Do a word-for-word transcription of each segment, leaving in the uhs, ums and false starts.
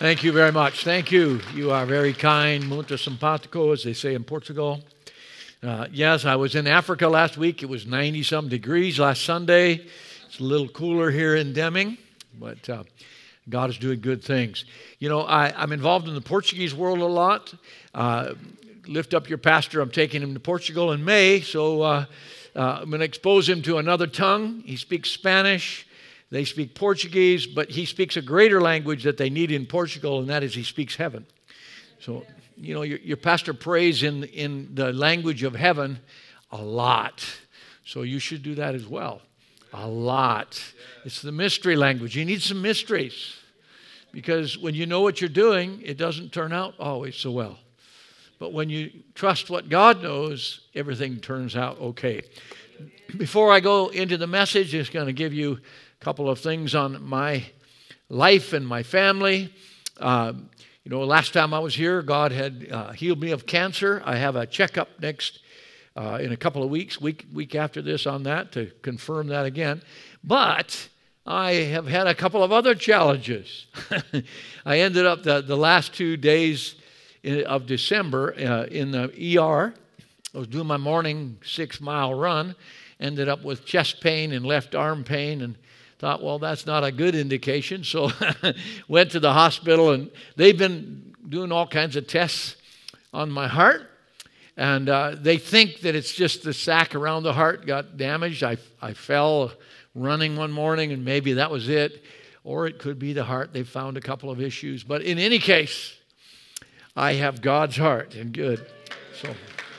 Thank you very much. Thank you. You are very kind. Muito simpático, as they say in Portugal. Uh, yes, I was in Africa last week. It was ninety-some degrees last Sunday. It's a little cooler here in Deming, but uh, God is doing good things. You know, I, I'm involved in the Portuguese world a lot. Uh, lift up your pastor. I'm taking him to Portugal in May, so uh, uh, I'm going to expose him to another tongue. He speaks Spanish. They speak Portuguese, but he speaks a greater language that they need in Portugal, and that is he speaks heaven. So, you know, your, your pastor prays in, in the language of heaven a lot. So you should do that as well. A lot. It's the mystery language. You need some mysteries. Because when you know what you're doing, it doesn't turn out always so well. But when you trust what God knows, everything turns out okay. Before I go into the message, I'm just going to give you couple of things on my life and my family. Uh, you know, last time I was here, God had uh, healed me of cancer. I have a checkup next uh, in a couple of weeks, week week after this on that to confirm that again. But I have had a couple of other challenges. I ended up the, the last two days in, of December uh, in the E R. I was doing my morning six-mile run, ended up with chest pain and left arm pain, and thought, well, that's not a good indication. So went to the hospital, and they've been doing all kinds of tests on my heart. And uh, they think that it's just the sac around the heart got damaged. I, I fell running one morning, and maybe that was it. Or it could be the heart. They found a couple of issues. But in any case, I have God's heart, and good. So...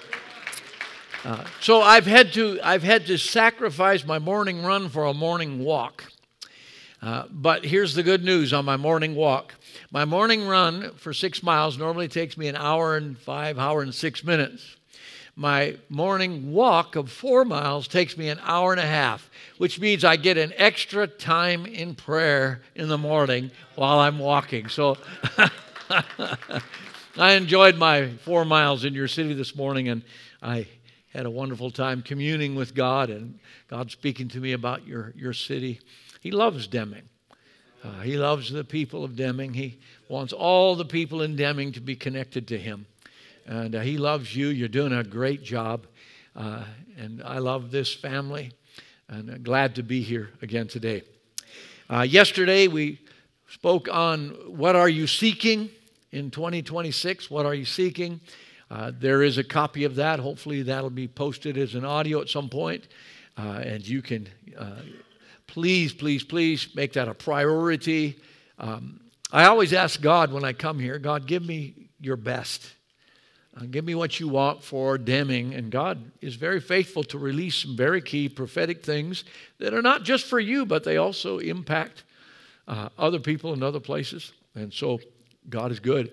Uh, so I've had to I've had to sacrifice my morning run for a morning walk. Uh, but here's the good news on my morning walk. My morning run for six miles normally takes me an hour and five, hour and six minutes. My morning walk of four miles takes me an hour and a half, which means I get an extra time in prayer in the morning while I'm walking. So I enjoyed my four miles in your city this morning, and I had a wonderful time communing with God, and God speaking to me about your, your city. He loves Deming. Uh, he loves the people of Deming. He wants all the people in Deming to be connected to him. And uh, he loves you. You're doing a great job. Uh, and I love this family, and I'm glad to be here again today. Uh, yesterday, we spoke on what are you seeking in twenty twenty-six? What are you seeking? Uh, there is a copy of that. Hopefully that'll be posted as an audio at some point. Uh, and you can uh, please, please, please make that a priority. Um, I always ask God when I come here, God, give me your best. Uh, give me what you want for Deming. And God is very faithful to release some very key prophetic things that are not just for you, but they also impact uh, other people in other places. And so God is good.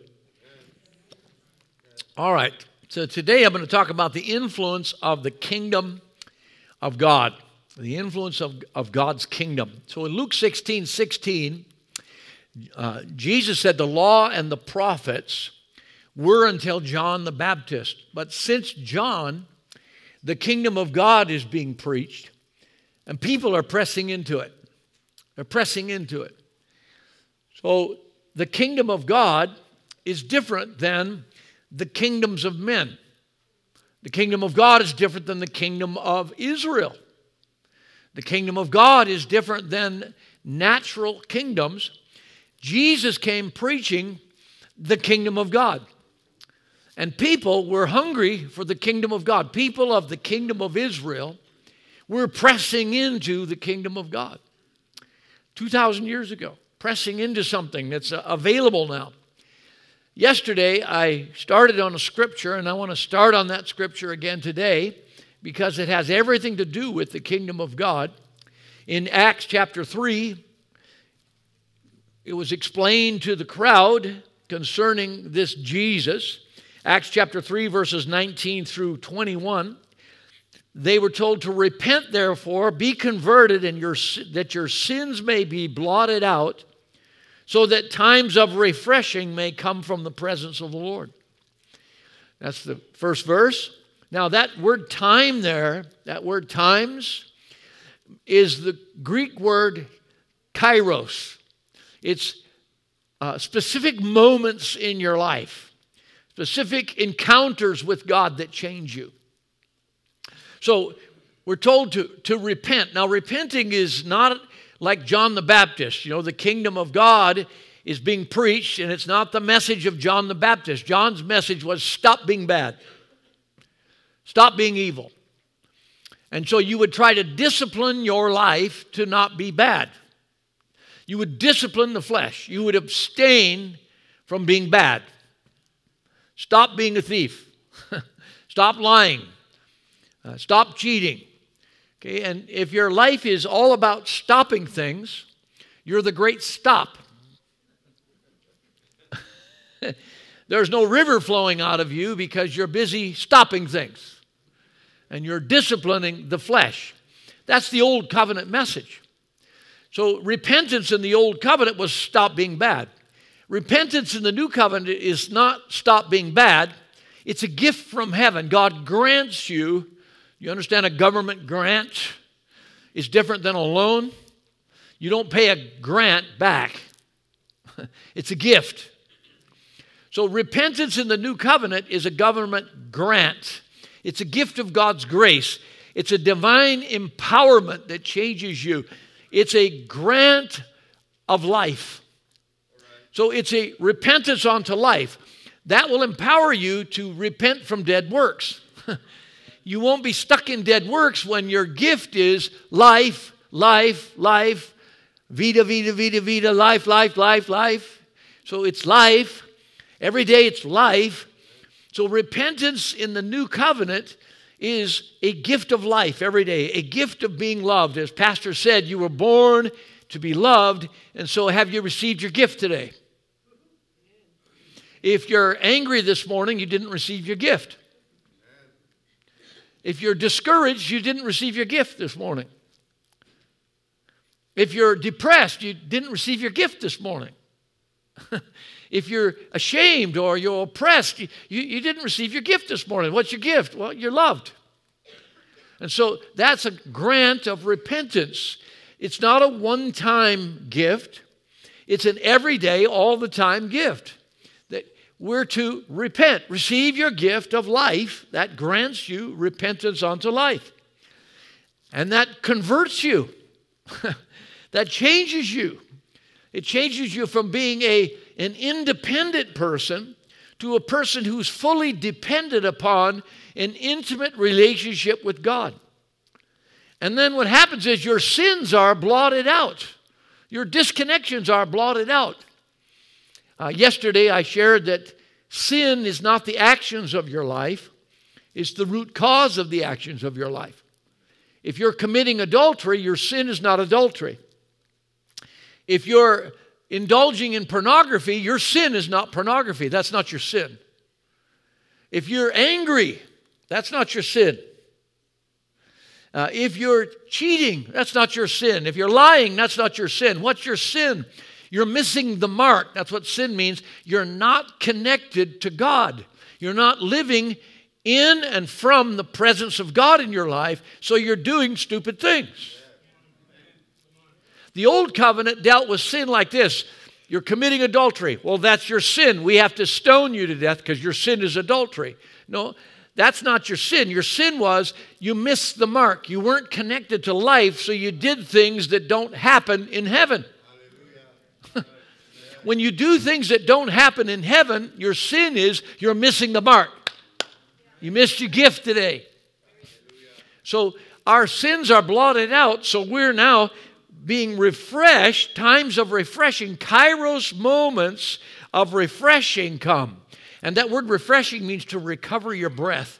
All right, so today I'm going to talk about the influence of the kingdom of God, the influence of, of God's kingdom. So in Luke sixteen sixteen, uh, Jesus said the law and the prophets were until John the Baptist. But since John, the kingdom of God is being preached, and people are pressing into it. They're pressing into it. So the kingdom of God is different than the kingdoms of men. The kingdom of God is different than the kingdom of Israel. The kingdom of God is different than natural kingdoms. Jesus came preaching the kingdom of God. And people were hungry for the kingdom of God. People of the kingdom of Israel were pressing into the kingdom of God. two thousand years ago, pressing into something that's available now. Yesterday, I started on a scripture, and I want to start on that scripture again today because it has everything to do with the kingdom of God. In Acts chapter three, it was explained to the crowd concerning this Jesus. Acts chapter three, verses nineteen through twenty-one. They were told to repent, therefore, be converted, and your, that your sins may be blotted out, so that times of refreshing may come from the presence of the Lord. That's the first verse. Now that word time there, that word times, is the Greek word kairos. It's uh, specific moments in your life, specific encounters with God that change you. So we're told to, to repent. Now, repenting is not like John the Baptist. You know, the kingdom of God is being preached, and it's not the message of John the Baptist. John's message was stop being bad. Stop being evil. And so you would try to discipline your life to not be bad. You would discipline the flesh. You would abstain from being bad. Stop being a thief. Stop lying. Uh, stop cheating. Okay, and if your life is all about stopping things, you're the great stop. There's no river flowing out of you because you're busy stopping things. And you're disciplining the flesh. That's the old covenant message. So repentance in the old covenant was stop being bad. Repentance in the new covenant is not stop being bad. It's a gift from heaven. God grants you, you understand a government grant is different than a loan? You don't pay a grant back. It's a gift. So repentance in the new covenant is a government grant. It's a gift of God's grace. It's a divine empowerment that changes you. It's a grant of life. So it's a repentance unto life. That will empower you to repent from dead works. You won't be stuck in dead works when your gift is life, life, life, vita, vita, vita, vita, life, life, life, life. So it's life. Every day it's life. So repentance in the new covenant is a gift of life every day, a gift of being loved. As Pastor said, you were born to be loved, and so have you received your gift today? If you're angry this morning, you didn't receive your gift. If you're discouraged, you didn't receive your gift this morning. If you're depressed, you didn't receive your gift this morning. If you're ashamed or you're oppressed, you, you, you didn't receive your gift this morning. What's your gift? Well, you're loved. And so that's a grant of repentance. It's not a one-time gift. It's an everyday, all-the-time gift. That we're to repent. Receive your gift of life. That grants you repentance unto life. And that converts you. That changes you. It changes you from being a, an independent person to a person who's fully dependent upon an intimate relationship with God. And then what happens is your sins are blotted out. Your disconnections are blotted out. Uh, yesterday I shared that sin is not the actions of your life. It's the root cause of the actions of your life. If you're committing adultery, your sin is not adultery. If you're indulging in pornography, your sin is not pornography. That's not your sin. If you're angry, that's not your sin. Uh, if you're cheating, that's not your sin. If you're lying, that's not your sin. What's your sin? You're missing the mark. That's what sin means. You're not connected to God. You're not living in and from the presence of God in your life, so you're doing stupid things. The old covenant dealt with sin like this. You're committing adultery. Well, that's your sin. We have to stone you to death because your sin is adultery. No, that's not your sin. Your sin was you missed the mark. You weren't connected to life, so you did things that don't happen in heaven. When you do things that don't happen in heaven, your sin is you're missing the mark. You missed your gift today. So our sins are blotted out, so we're now being refreshed, times of refreshing, kairos moments of refreshing come. And that word refreshing means to recover your breath.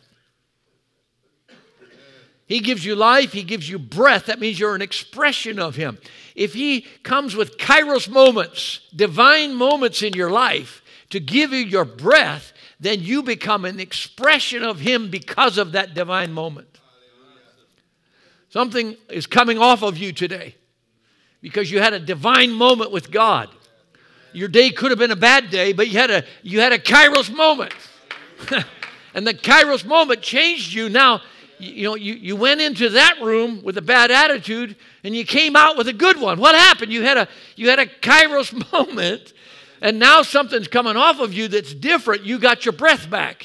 He gives you life, He gives you breath. That means you're an expression of Him. If He comes with kairos moments, divine moments in your life to give you your breath, then you become an expression of Him because of that divine moment. Something is coming off of you today because you had a divine moment with God. Your day could have been a bad day, but you had a, you had a kairos moment. And the kairos moment changed you. Now, you know, you, you went into that room with a bad attitude and you came out with a good one. What happened? You had a, you had a kairos moment And now something's coming off of you that's different. You got your breath back.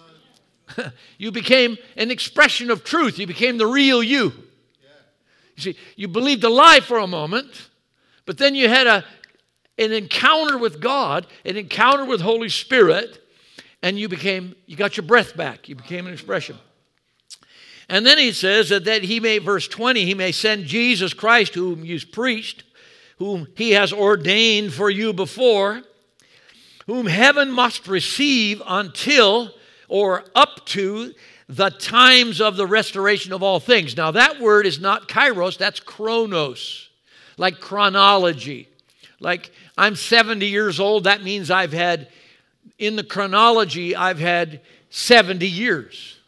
You became an expression of truth. You became the real you. You see, you believed a lie for a moment, but then you had a, an encounter with God, an encounter with Holy Spirit, and you became, you got your breath back. You became an expression. And then he says that, that he may, verse twenty, he may send Jesus Christ, whom you've preached, whom he has ordained for you before, whom heaven must receive until or up to the times of the restoration of all things. Now that word is not kairos, that's chronos, like chronology. Like I'm seventy years old, that means I've had, in the chronology, I've had seventy years.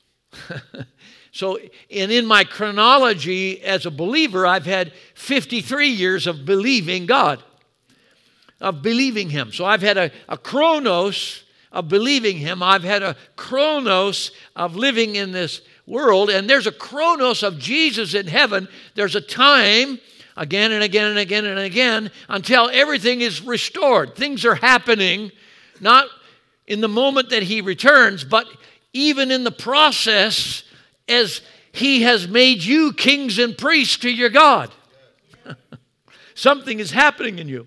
So, and in my chronology as a believer, I've had fifty-three years of believing God, of believing Him. So I've had a, a chronos of believing Him. I've had a chronos of living in this world, and there's a chronos of Jesus in heaven. There's a time, again and again and again and again, until everything is restored. Things are happening, not in the moment that He returns, but even in the process as He has made you kings and priests to your God. Something is happening in you.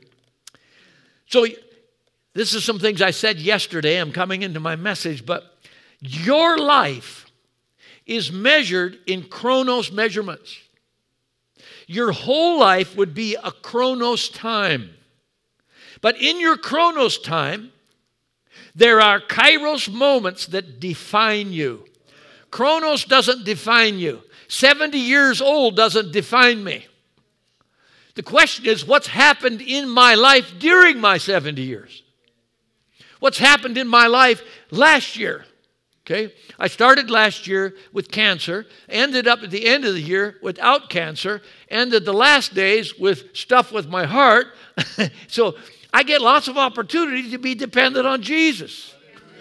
So this is some things I said yesterday. I'm coming into my message, but your life is measured in chronos measurements. Your whole life would be a chronos time. But in your chronos time, there are kairos moments that define you. Chronos doesn't define you. seventy years old doesn't define me. The question is, what's happened in my life during my seventy years? What's happened in my life last year? Okay, I started last year with cancer, ended up at the end of the year without cancer, ended the last days with stuff with my heart. So I get lots of opportunity to be dependent on Jesus.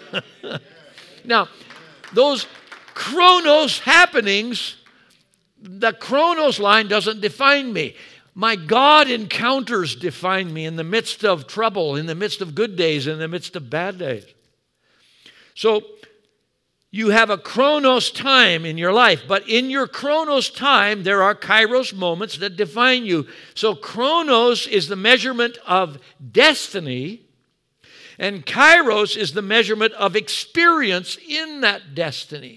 Now, those chronos happenings, the chronos line doesn't define me. My God encounters define me in the midst of trouble, in the midst of good days, in the midst of bad days. So you have a chronos time in your life, but in your chronos time, there are kairos moments that define you. So chronos is the measurement of destiny, and kairos is the measurement of experience in that destiny.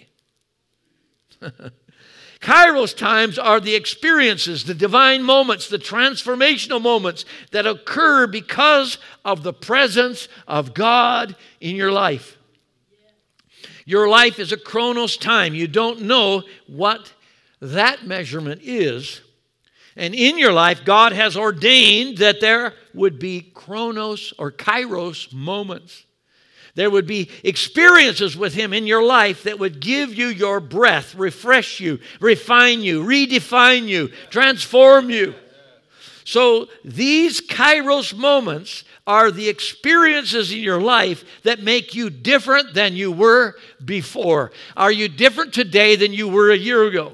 Kairos times are the experiences, the divine moments, the transformational moments that occur because of the presence of God in your life. Your life is a chronos time. You don't know what that measurement is. And in your life, God has ordained that there would be chronos or kairos moments. There would be experiences with Him in your life that would give you your breath, refresh you, refine you, redefine you, transform you. So these kairos moments are the experiences in your life that make you different than you were before. Are you different today than you were a year ago?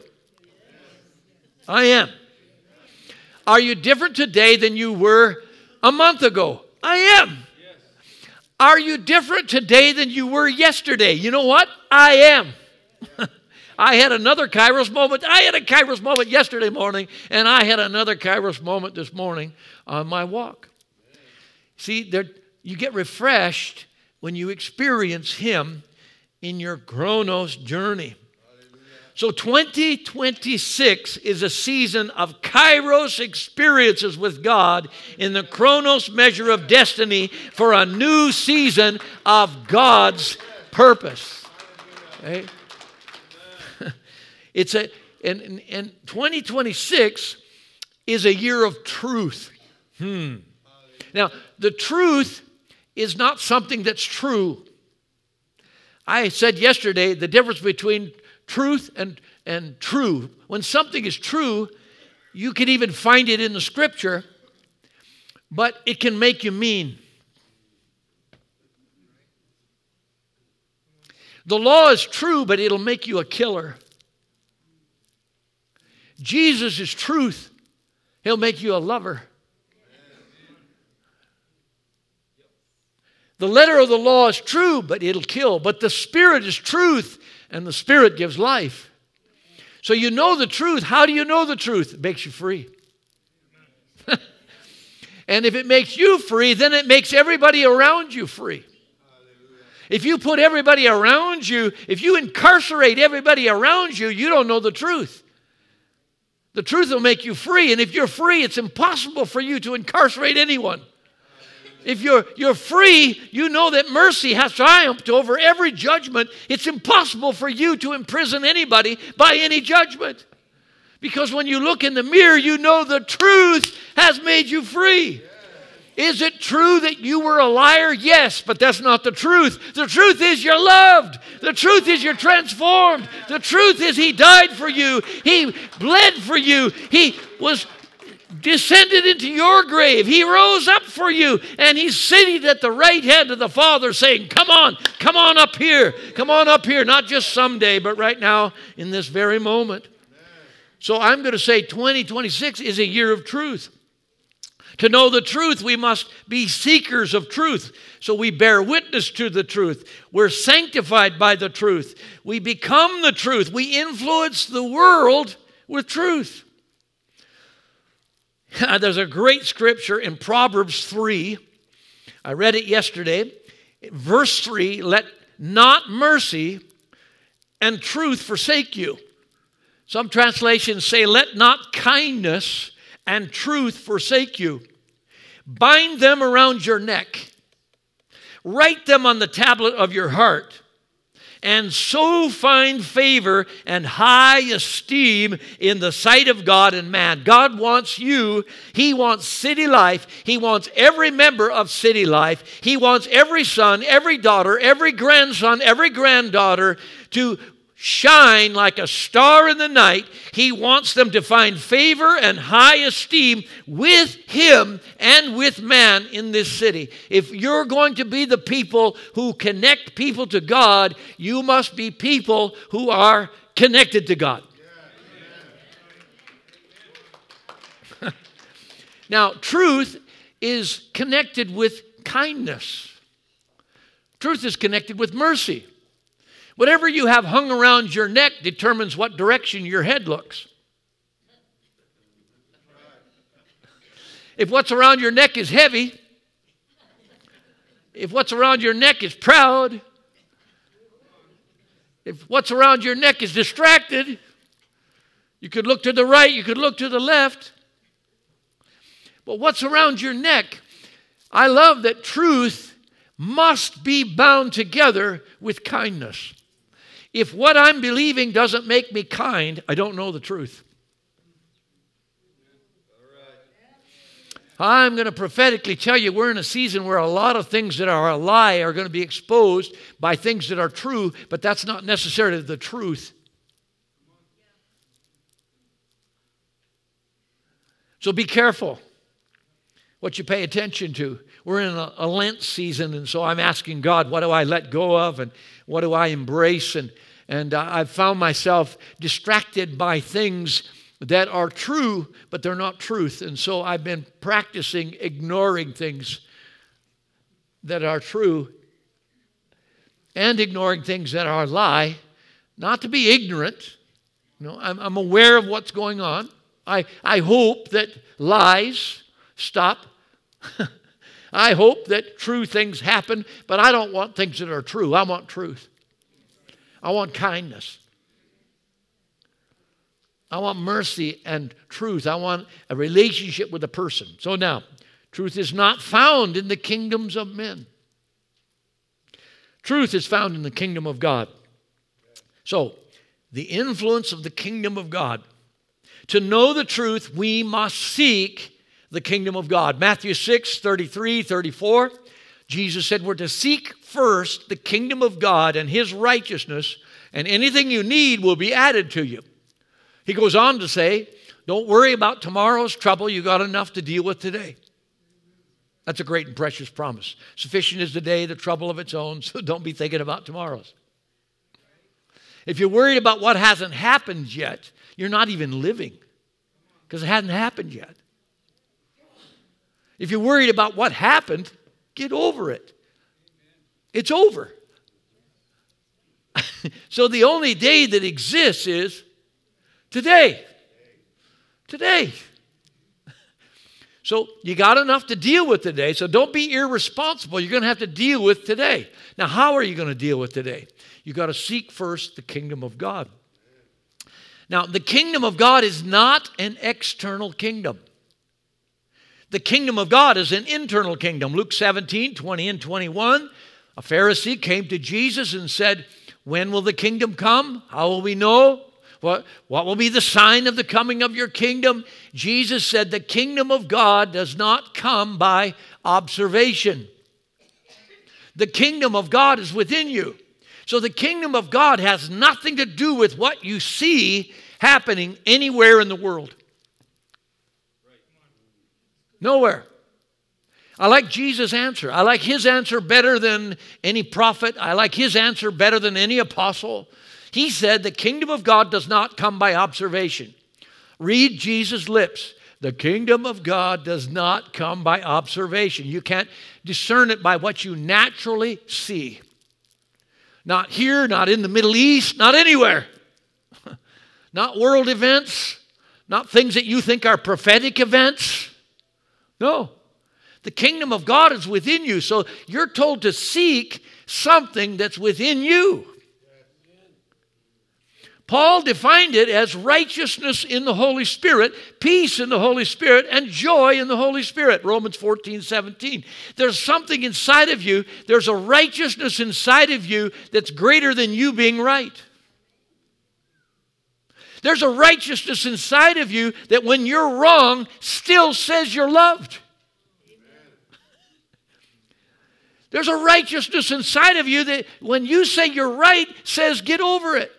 I am. Are you different today than you were a month ago? I am. Are you different today than you were yesterday? You know what? I am. I had another kairos moment. I had a kairos moment yesterday morning, and I had another kairos moment this morning on my walk. See, there, you get refreshed when you experience Him in your chronos journey. So twenty twenty-six is a season of kairos experiences with God in the chronos measure of destiny for a new season of God's purpose. Okay? It's a and, and twenty twenty-six is a year of truth. Hmm. Now, the truth is not something that's true. I said yesterday the difference between truth and, and true. When something is true, you can even find it in the Scripture, but it can make you mean. The law is true, but it'll make you a killer. Jesus is truth. He'll make you a lover. The letter of the law is true, but it'll kill. But the Spirit is truth, and the Spirit gives life. So you know the truth. How do you know the truth? It makes you free. And if it makes you free, then it makes everybody around you free. If you put everybody around you, if you incarcerate everybody around you, you don't know the truth. The truth will make you free. And if you're free, it's impossible for you to incarcerate anyone. If you're, you're free, you know that mercy has triumphed over every judgment. It's impossible for you to imprison anybody by any judgment. Because when you look in the mirror, you know the truth has made you free. Is it true that you were a liar? Yes, but that's not the truth. The truth is you're loved. The truth is you're transformed. The truth is He died for you. He bled for you. He was descended into your grave. He rose up for you, and He's sitting at the right hand of the Father saying, come on, come on up here. Come on up here, not just someday, but right now in this very moment. So I'm going to say twenty twenty-six is a year of truth. To know the truth, we must be seekers of truth. So we bear witness to the truth. We're sanctified by the truth. We become the truth. We influence the world with truth. There's a great scripture in Proverbs three. I read it yesterday. Verse three, let not mercy and truth forsake you. Some translations say, let not kindness and truth forsake you. Bind them around your neck. Write them on the tablet of your heart. And so find favor and high esteem in the sight of God and man. God wants you. He wants City Life. He wants every member of City Life. He wants every son, every daughter, every grandson, every granddaughter to shine like a star in the night. He wants them to find favor and high esteem with Him and with man in this city. If you're going to be the people who connect people to God, you must be people who are connected to God. Now, truth is connected with kindness. Truth is connected with mercy. Whatever you have hung around your neck determines what direction your head looks. If what's around your neck is heavy, if what's around your neck is proud, if what's around your neck is distracted, you could look to the right, you could look to the left. But what's around your neck, I love that truth must be bound together with kindness. If what I'm believing doesn't make me kind, I don't know the truth. I'm going to prophetically tell you we're in a season where a lot of things that are a lie are going to be exposed by things that are true, but that's not necessarily the truth. So be careful what you pay attention to. We're in a, a Lent season, and so I'm asking God, what do I let go of and what do I embrace? And, and uh, I've found myself distracted by things that are true, but they're not truth. And so I've been practicing ignoring things that are true and ignoring things that are a lie, not to be ignorant. You know, I'm, I'm aware of what's going on. I, I hope that lies stop. I hope that true things happen, but I don't want things that are true. I want truth. I want kindness. I want mercy and truth. I want a relationship with a person. So now, truth is not found in the kingdoms of men. Truth is found in the kingdom of God. So, the influence of the kingdom of God. To know the truth, we must seek the kingdom of God. Matthew six, thirty-three, thirty-four. Jesus said we're to seek first the kingdom of God and His righteousness, and anything you need will be added to you. He goes on to say, don't worry about tomorrow's trouble. You got enough to deal with today. That's a great and precious promise. Sufficient is the day, the trouble of its own, so don't be thinking about tomorrow's. If you're worried about what hasn't happened yet, you're not even living because it hasn't happened yet. If you're worried about what happened, get over it. It's over. So the only day that exists is today. Today. So you got enough to deal with today, so don't be irresponsible. You're going to have to deal with today. Now, how are you going to deal with today? You've got to seek first the kingdom of God. Now, the kingdom of God is not an external kingdom. The kingdom of God is an internal kingdom. Luke seventeen, twenty and twenty-one, a Pharisee came to Jesus and said, when will the kingdom come? How will we know? What, what will be the sign of the coming of your kingdom? Jesus said, the kingdom of God does not come by observation. The kingdom of God is within you. So the kingdom of God has nothing to do with what you see happening anywhere in the world. Nowhere. I like Jesus' answer. I like his answer better than any prophet. I like his answer better than any apostle. He said the kingdom of God does not come by observation. Read Jesus' lips. The kingdom of God does not come by observation. You can't discern it by what you naturally see. Not here, not in the Middle East, not anywhere. Not world events, not things that you think are prophetic events. No. The kingdom of God is within you, so you're told to seek something that's within you. Paul defined it as righteousness in the Holy Spirit, peace in the Holy Spirit, and joy in the Holy Spirit. Romans fourteen, seventeen. There's something inside of you, there's a righteousness inside of you that's greater than you being right. There's a righteousness inside of you that when you're wrong, still says you're loved. There's a righteousness inside of you that when you say you're right, says get over it.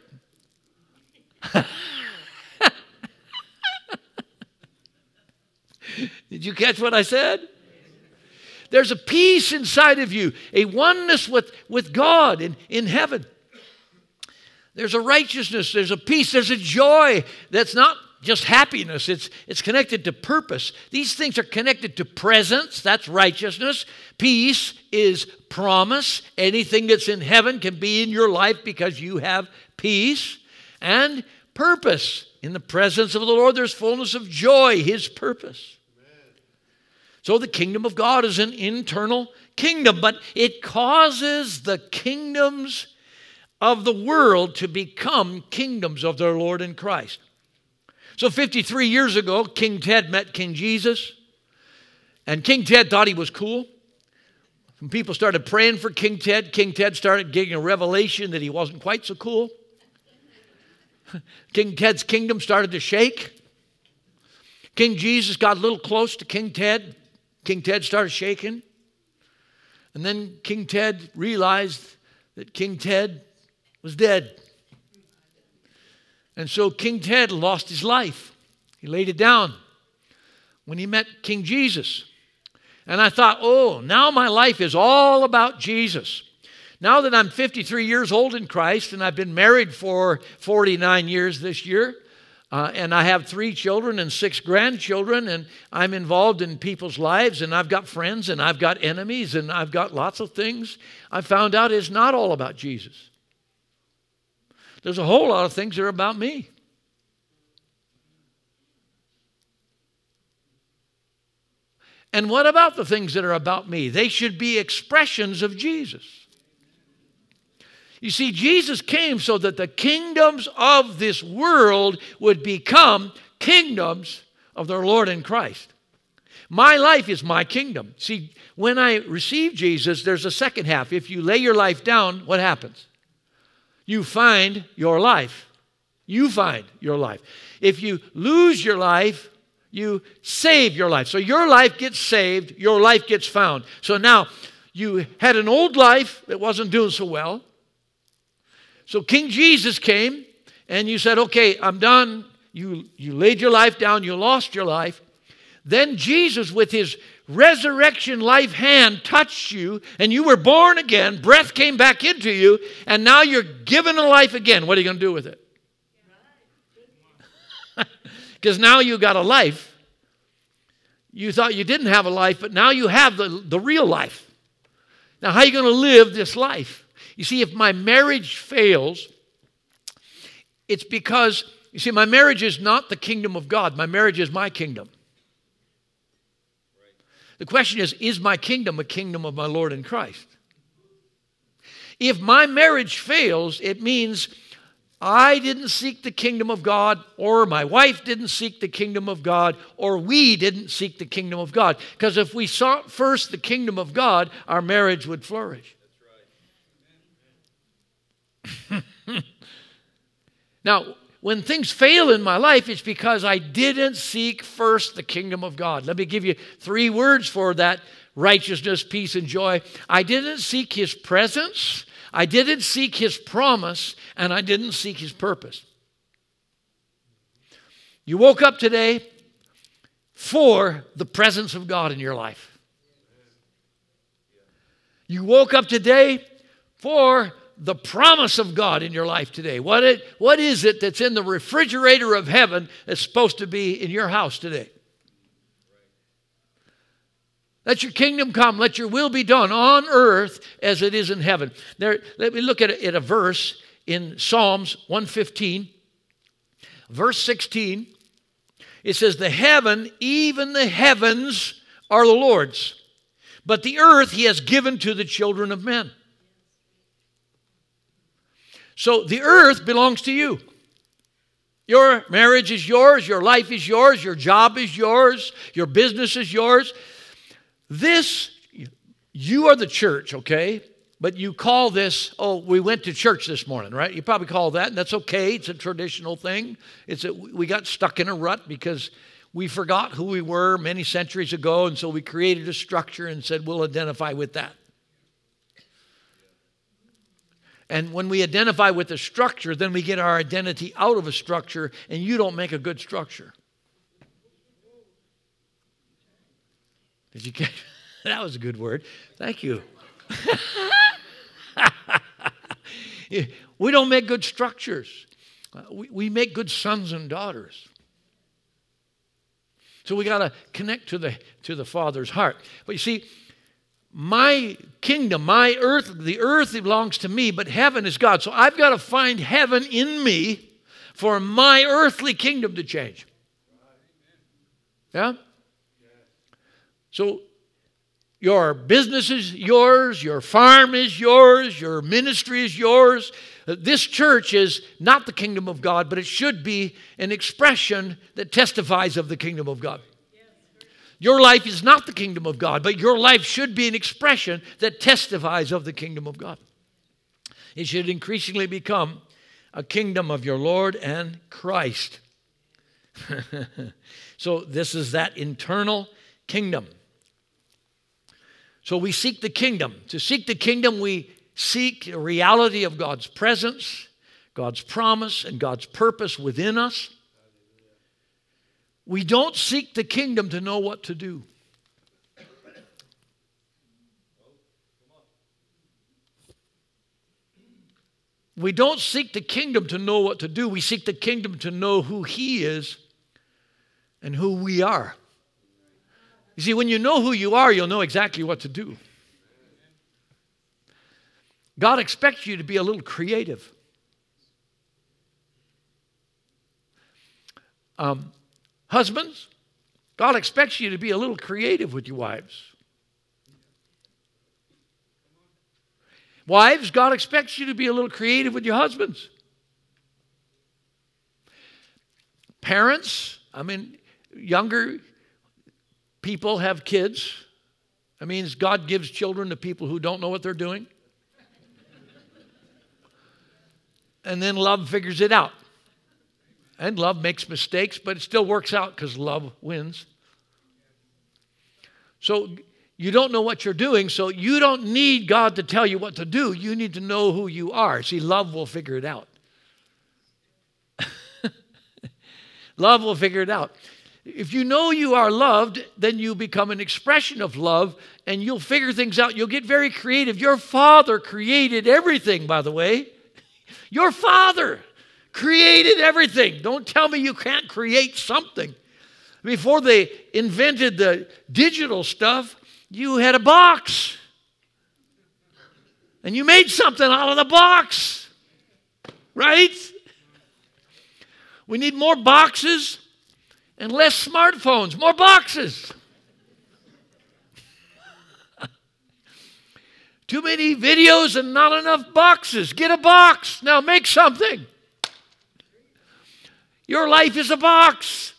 Did you catch what I said? There's a peace inside of you, a oneness with, with God in, in heaven. There's a righteousness, there's a peace, there's a joy that's not just happiness. It's, it's connected to purpose. These things are connected to presence. That's righteousness. Peace is promise. Anything that's in heaven can be in your life because you have peace. And purpose. In the presence of the Lord, there's fullness of joy, his purpose. Amen. So the kingdom of God is an internal kingdom, but it causes the kingdoms of the world to become kingdoms of their Lord in Christ. So fifty-three years ago, King Ted met King Jesus, and King Ted thought he was cool. When people started praying for King Ted, King Ted started getting a revelation that he wasn't quite so cool. King Ted's kingdom started to shake. King Jesus got a little close to King Ted. King Ted started shaking. And then King Ted realized that King Ted was dead. And so King Ted lost his life. He laid it down when he met King Jesus. And I thought, oh, now my life is all about Jesus. Now that I'm fifty-three years old in Christ and I've been married for forty-nine years this year, uh, and I have three children and six grandchildren, and I'm involved in people's lives, and I've got friends and I've got enemies and I've got lots of things, I found out it's not all about Jesus. There's a whole lot of things that are about me. And what about the things that are about me? They should be expressions of Jesus. You see, Jesus came so that the kingdoms of this world would become kingdoms of their Lord in Christ. My life is my kingdom. See, when I receive Jesus, there's a second half. If you lay your life down, what happens? You find your life. You find your life. If you lose your life, you save your life. So your life gets saved, your life gets found. So now you had an old life that wasn't doing so well. So King Jesus came and you said, okay, I'm done. You, you laid your life down, you lost your life. Then Jesus, with his resurrection life hand, touched you and you were born again. Breath came back into you and now you're given a life again. What are you going to do with it? Because now you got a life. You thought you didn't have a life, but now you have the, the real life. Now, how are you going to live this life? You see, if my marriage fails, it's because, you see, my marriage is not the kingdom of God. My marriage is my kingdom. The question is, is my kingdom a kingdom of my Lord and Christ? If my marriage fails, it means I didn't seek the kingdom of God, or my wife didn't seek the kingdom of God, or we didn't seek the kingdom of God. Because if we sought first the kingdom of God, our marriage would flourish. That's right. Now, when things fail in my life, it's because I didn't seek first the kingdom of God. Let me give you three words for that: righteousness, peace, and joy. I didn't seek His presence, I didn't seek His promise, and I didn't seek His purpose. You woke up today for the presence of God in your life. You woke up today for the promise of God in your life today. What, it, what is it that's in the refrigerator of heaven that's supposed to be in your house today? Let your kingdom come. Let your will be done on earth as it is in heaven. There, let me look at a, at a verse in Psalms one fifteen. Verse sixteen. It says, the heaven, even the heavens, are the Lord's, but the earth He has given to the children of men. So the earth belongs to you. Your marriage is yours. Your life is yours. Your job is yours. Your business is yours. This, you are the church, okay? But you call this, oh, we went to church this morning, right? You probably call that, and that's okay. It's a traditional thing. It's a, we got stuck in a rut because we forgot who we were many centuries ago, and so we created a structure and said, we'll identify with that. And when we identify with the structure, then we get our identity out of a structure, and you don't make a good structure. Did you get that? Was a good word. Thank you. We don't make good structures. We, we make good sons and daughters. So we got to connect to the to the Father's heart. But you see, my kingdom, my earth, the earth belongs to me, but heaven is God. So I've got to find heaven in me for my earthly kingdom to change. Yeah? So your business is yours, your farm is yours, your ministry is yours. This church is not the kingdom of God, but it should be an expression that testifies of the kingdom of God. Your life is not the kingdom of God, but your life should be an expression that testifies of the kingdom of God. It should increasingly become a kingdom of your Lord and Christ. So this is that internal kingdom. So we seek the kingdom. To seek the kingdom, we seek the reality of God's presence, God's promise, and God's purpose within us. We don't seek the kingdom to know what to do. We don't seek the kingdom to know what to do. We seek the kingdom to know who He is and who we are. You see, when you know who you are, you'll know exactly what to do. God expects you to be a little creative. Um, husbands, God expects you to be a little creative with your wives. Wives, God expects you to be a little creative with your husbands. Parents, I mean, younger people have kids. That means God gives children to people who don't know what they're doing. And then love figures it out. And love makes mistakes, but it still works out because love wins. So you don't know what you're doing, so you don't need God to tell you what to do. You need to know who you are. See, love will figure it out. Love will figure it out. If you know you are loved, then you become an expression of love, and you'll figure things out. You'll get very creative. Your Father created everything, by the way. Your Father created everything. Don't tell me you can't create something. Before they invented the digital stuff, you had a box. And you made something out of the box. Right? We need more boxes and less smartphones. More boxes. Too many videos and not enough boxes. Get a box. Now make something. Your life is a box.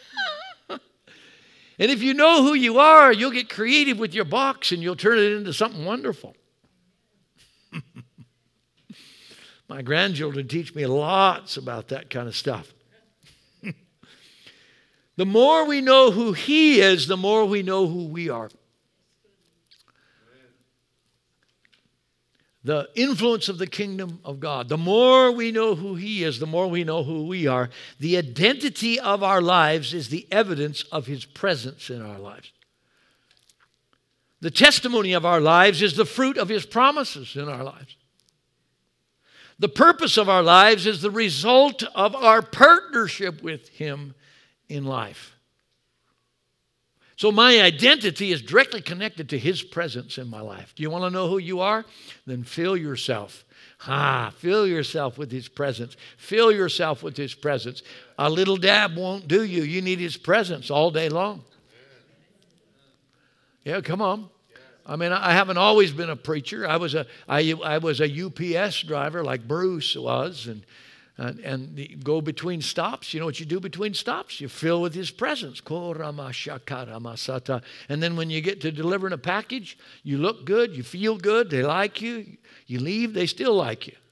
And if you know who you are, you'll get creative with your box and you'll turn it into something wonderful. My grandchildren teach me lots about that kind of stuff. The more we know who He is, the more we know who we are. The influence of the kingdom of God. The more we know who He is, the more we know who we are. The identity of our lives is the evidence of His presence in our lives. The testimony of our lives is the fruit of His promises in our lives. The purpose of our lives is the result of our partnership with Him in life. So my identity is directly connected to His presence in my life. Do you want to know who you are? Then fill yourself. Ah, fill yourself with His presence. Fill yourself with His presence. A little dab won't do you. You need His presence all day long. Yeah, come on. I mean, I haven't always been a preacher. I was a, I, I was a U P S driver like Bruce was, and And, and the, go between stops. You know what you do between stops? You fill with His presence. And then when you get to delivering a package, you look good, you feel good, they like you. You leave, they still like you.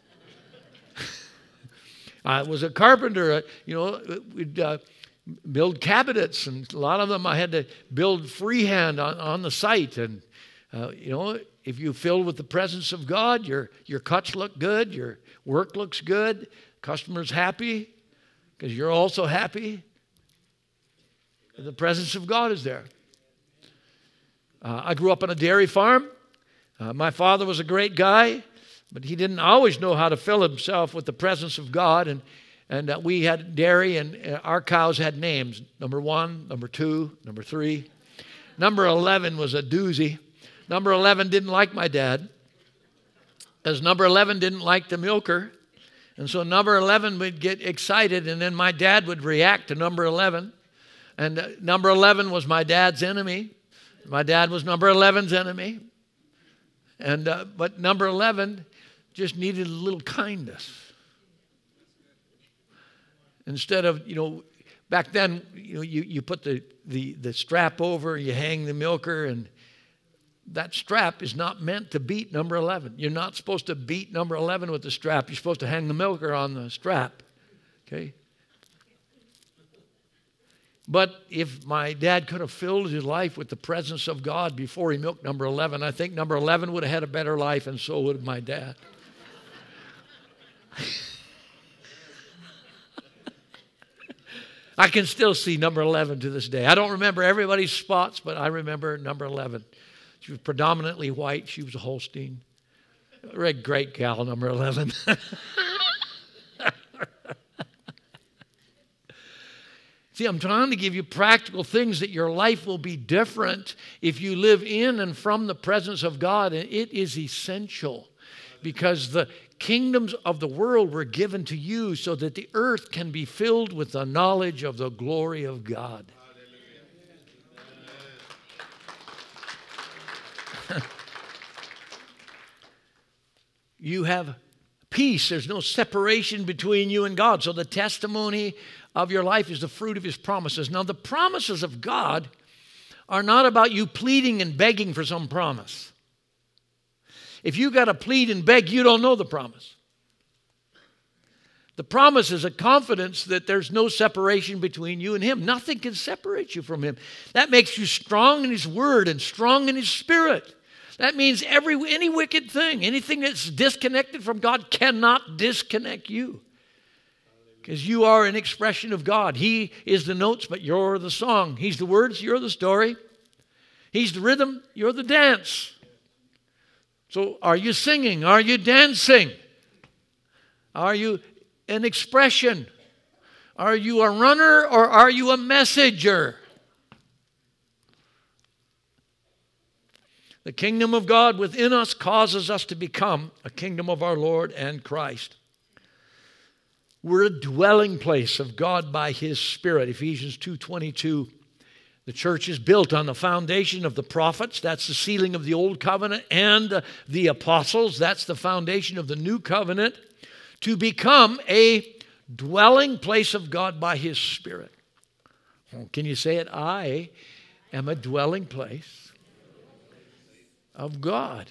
I was a carpenter. Uh, you know, we'd uh, build cabinets, and a lot of them I had to build freehand on, on the site. And, uh, you know, if you fill with the presence of God, your, your cuts look good, your work looks good, customers happy because you're also happy. The presence of God is there. Uh, I grew up on a dairy farm. Uh, my father was a great guy, but he didn't always know how to fill himself with the presence of God. And, and uh, we had dairy, and uh, our cows had names. Number one, number two, number three. Number eleven was a doozy. Number eleven didn't like my dad, because number eleven didn't like the milker. And so number eleven would get excited, and then my dad would react to number eleven. And uh, number eleven was my dad's enemy. My dad was number eleven's enemy. And uh, but number eleven just needed a little kindness. Instead of, you know, back then, you know, you, you put the, the, the strap over, you hang the milker, and that strap is not meant to beat number eleven. You're not supposed to beat number eleven with the strap. You're supposed to hang the milker on the strap. Okay? But if my dad could have filled his life with the presence of God before he milked number eleven, I think number eleven would have had a better life, and so would my dad. I can still see number eleven to this day. I don't remember everybody's spots, but I remember number eleven. She was predominantly white. She was a Holstein. A great gal, number eleven. See, I'm trying to give you practical things that your life will be different if you live in and from the presence of God. And it is essential, because the kingdoms of the world were given to you so that the earth can be filled with the knowledge of the glory of God. You have peace. There's no separation between you and God. So the testimony of your life is the fruit of His promises. Now, the promises of God are not about you pleading and begging for some promise. If you got to plead and beg, you don't know the promise. The promise is a confidence that there's no separation between you and Him. Nothing can separate you from Him. That makes you strong in His Word and strong in His Spirit. That means every any wicked thing, anything that's disconnected from God cannot disconnect you. Because you are an expression of God. He is the notes, but you're the song. He's the words, you're the story. He's the rhythm, you're the dance. So are you singing? Are you dancing? Are you an expression? Are you a runner or are you a messenger? The kingdom of God within us causes us to become a kingdom of our Lord and Christ. We're a dwelling place of God by His Spirit. Ephesians two twenty-two. The church is built on the foundation of the prophets. That's the sealing of the old covenant. And the apostles. That's the foundation of the new covenant. To become a dwelling place of God by His Spirit. Can you say it? I am a dwelling place of God.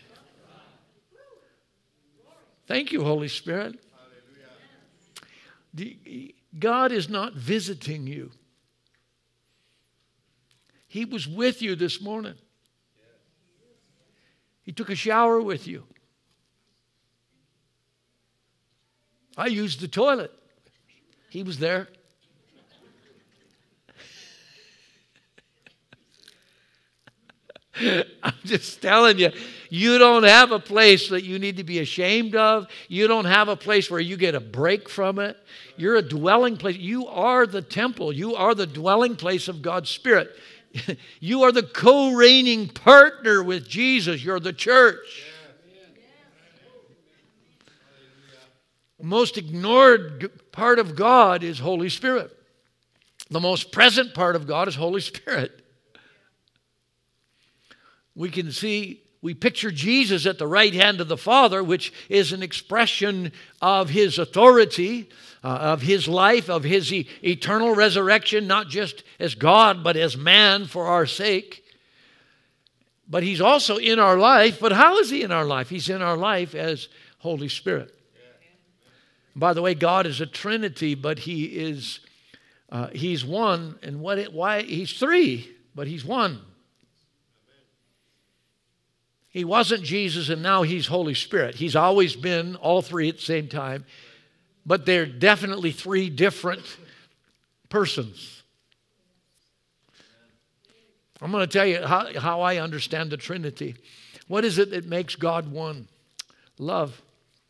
Thank you, Holy Spirit. God is not visiting you. He was with you this morning. He took a shower with you. I used the toilet. He was there. I'm just telling you, you don't have a place that you need to be ashamed of. You don't have a place where you get a break from it. You're a dwelling place. You are the temple. You are the dwelling place of God's Spirit. You are the co-reigning partner with Jesus. You're the church. The most ignored part of God is Holy Spirit. The most present part of God is Holy Spirit. We can see, we picture Jesus at the right hand of the Father, which is an expression of His authority, uh, of His life, of His e- eternal resurrection, not just as God, but as man for our sake. But He's also in our life. But how is He in our life? He's in our life as Holy Spirit. By the way, God is a Trinity, but He is, uh, He's one. And what? It, why? He's three, but He's one. He wasn't Jesus, and now He's Holy Spirit. He's always been all three at the same time. But they're definitely three different persons. I'm going to tell you how, how I understand the Trinity. What is it that makes God one? Love.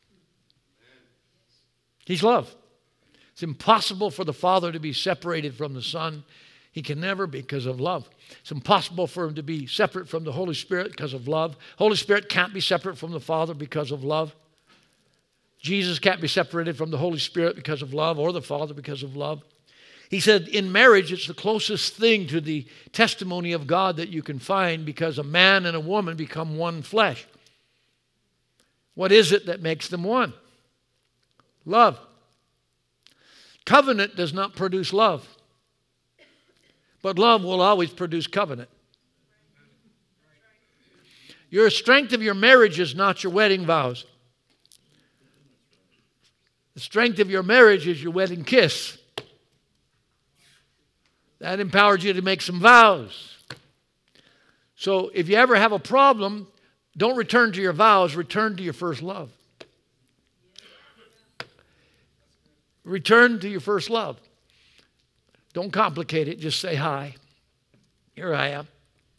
He's love. It's impossible for the Father to be separated from the Son. He can never because of love. It's impossible for Him to be separate from the Holy Spirit because of love. Holy Spirit can't be separate from the Father because of love. Jesus can't be separated from the Holy Spirit because of love, or the Father because of love. He said in marriage, it's the closest thing to the testimony of God that you can find, because a man and a woman become one flesh. What is it that makes them one? Love. Covenant does not produce love. But love will always produce covenant. Your strength of your marriage is not your wedding vows. The strength of your marriage is your wedding kiss. That empowers you to make some vows. So if you ever have a problem, don't return to your vows, return to your first love. Return to your first love. Don't complicate it. Just say hi. Here I am.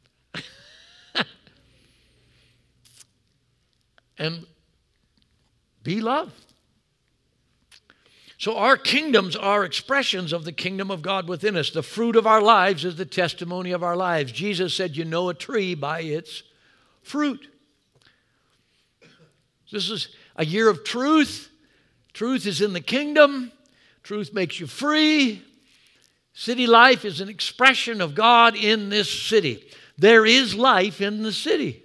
And be love. So our kingdoms are expressions of the kingdom of God within us. The fruit of our lives is the testimony of our lives. Jesus said, you know a tree by its fruit. This is a year of truth. Truth is in the kingdom. Truth makes you free. City life is an expression of God in this city. There is life in the city.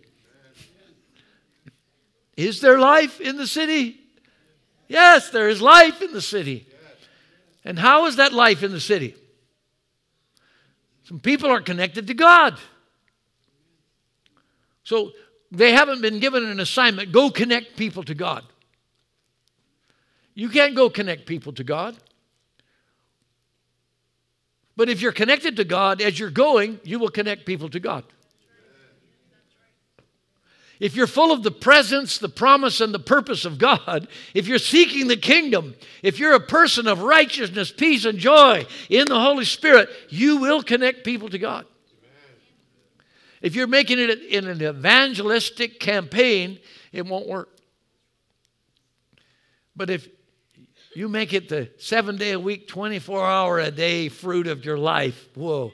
Is there life in the city? Yes, there is life in the city. And how is that life in the city? Some people are connected to God. So they haven't been given an assignment, go connect people to God. You can't go connect people to God. But if you're connected to God, as you're going, you will connect people to God. If you're full of the presence, the promise, and the purpose of God, if you're seeking the kingdom, if you're a person of righteousness, peace, and joy in the Holy Spirit, you will connect people to God. If you're making it in an evangelistic campaign, it won't work. But if you make it the seven day a week, twenty-four hour a day fruit of your life, whoa.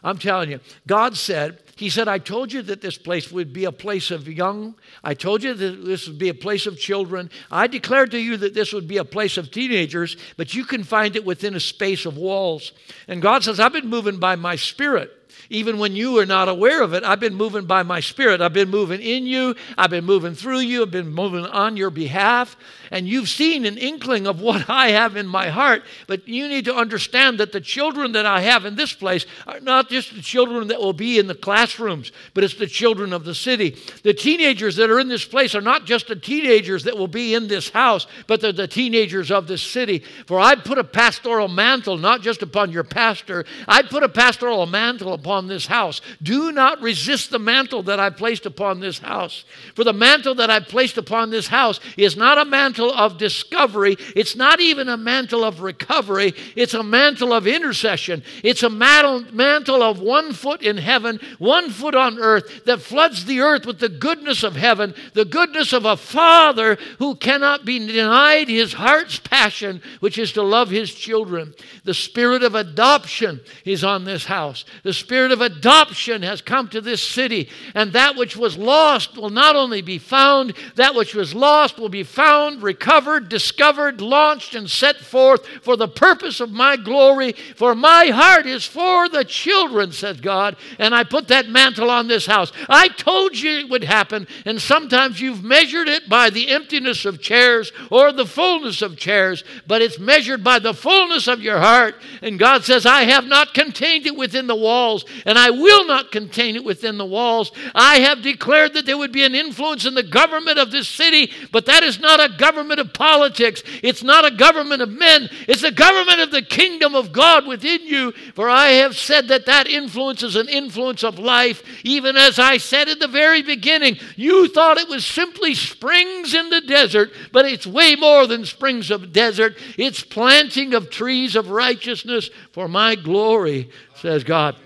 I'm telling you, God said, He said, I told you that this place would be a place of young. I told you that this would be a place of children. I declared to you that this would be a place of teenagers, but you can find it within a space of walls. And God says, I've been moving by my Spirit. Even when you are not aware of it, I've been moving by my Spirit. I've been moving in you. I've been moving through you. I've been moving on your behalf. And you've seen an inkling of what I have in my heart. But you need to understand that the children that I have in this place are not just the children that will be in the classrooms, but it's the children of the city. The teenagers that are in this place are not just the teenagers that will be in this house, but they're the teenagers of this city. For I put a pastoral mantle, not just upon your pastor, I put a pastoral mantle upon this house. Do not resist the mantle that I placed upon this house. For the mantle that I placed upon this house is not a mantle of discovery. It's not even a mantle of recovery. It's a mantle of intercession. It's a mantle, mantle of one foot in heaven, one foot on earth that floods the earth with the goodness of heaven, the goodness of a Father who cannot be denied his heart's passion, which is to love his children. The spirit of adoption is on this house. The spirit of adoption has come to this city, and that which was lost will not only be found, that which was lost will be found, recovered, discovered, launched, and set forth for the purpose of my glory. For my heart is for the children, says God, and I put that mantle on this house. I told you it would happen, and sometimes you've measured it by the emptiness of chairs or the fullness of chairs, but it's measured by the fullness of your heart. And God says, I have not contained it within the walls, and I will not contain it within the walls. I have declared that there would be an influence in the government of this city, but that is not a government of politics. It's not a government of men. It's a government of the kingdom of God within you. For I have said that that influence is an influence of life. Even as I said in the very beginning, you thought it was simply springs in the desert, but it's way more than springs of desert. It's planting of trees of righteousness for my glory, says God.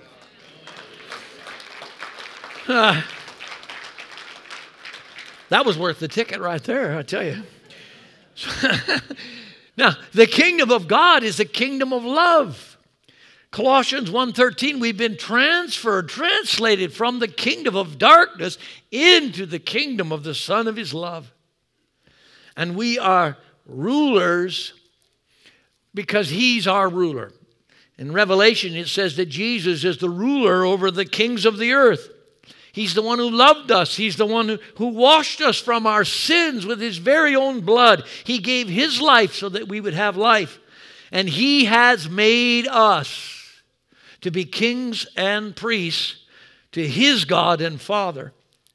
Uh, that was worth the ticket right there, I tell you. Now, the kingdom of God is a kingdom of love. Colossians one thirteen, we've been transferred, translated from the kingdom of darkness into the kingdom of the Son of his love. And we are rulers because he's our ruler. In Revelation, it says that Jesus is the ruler over the kings of the earth. He's the one who loved us. He's the one who, who washed us from our sins with his very own blood. He gave his life so that we would have life. And he has made us to be kings and priests to his God and Father.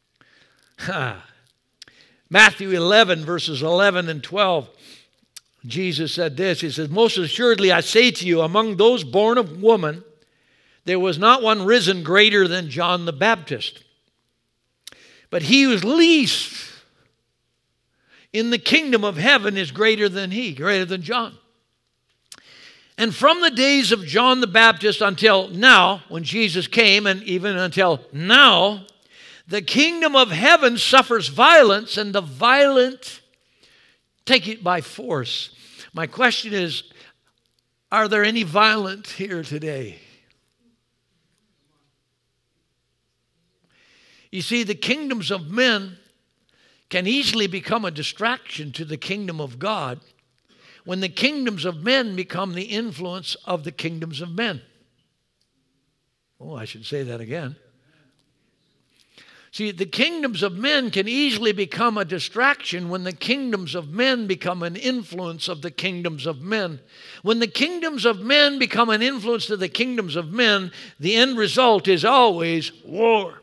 Matthew eleven, verses eleven and twelve. Jesus said this. He says, most assuredly I say to you, among those born of woman, there was not one risen greater than John the Baptist. But he who is least in the kingdom of heaven is greater than he, greater than John. And from the days of John the Baptist until now, when Jesus came, and even until now, the kingdom of heaven suffers violence, and the violent take it by force. My question is, are there any violent here today? You see, the kingdoms of men can easily become a distraction to the kingdom of God when the kingdoms of men become the influence of the kingdoms of men. Oh, I should say that again. See, the kingdoms of men can easily become a distraction when the kingdoms of men become an influence of the kingdoms of men. When the kingdoms of men become an influence to the kingdoms of men, the end result is always war.